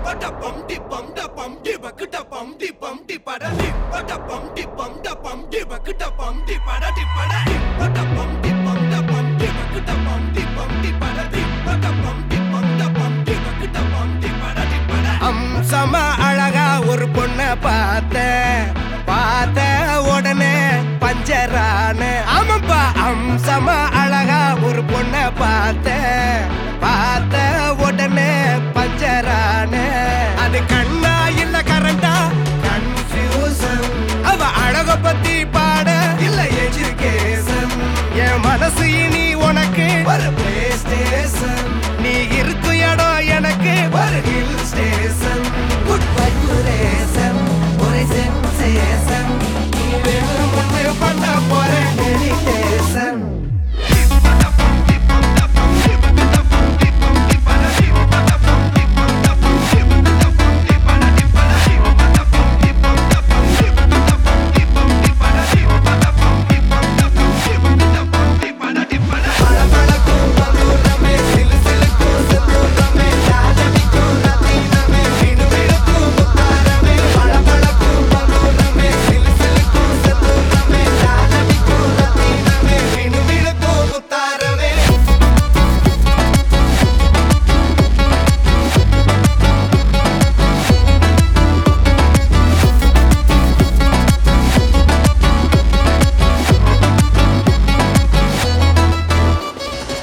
அம்சமா அழகா ஒரு பொண்ண பார்த்த உடனே பஞ்சரான. ஆமாப்பா, அம்சமா அழகா ஒரு பொண்ண பார்த்த உடனே பஞ்சரான. அது கண்ணா இல்ல கரண்டா கன்ஃபியூசன். அவ அழக பத்தி பாட இல்ல எஜுகேஷன். என் மனசு இனி உனக்கு ஒரு பிளே ஸ்டேஷன். நீ இருக்கும் இடம் எனக்கு ஒரு ஹில் ஸ்டேஷன். குட் வைப்ரேஷன், ஒரு சென்சேஷன். நீ வேணும் ஒன்று பண்ண போற மெடிடேஷன்.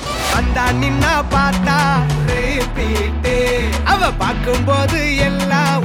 நின்னா பார்த்தா ரிப்பீட். அவ பார்க்கும்போது எல்லாம்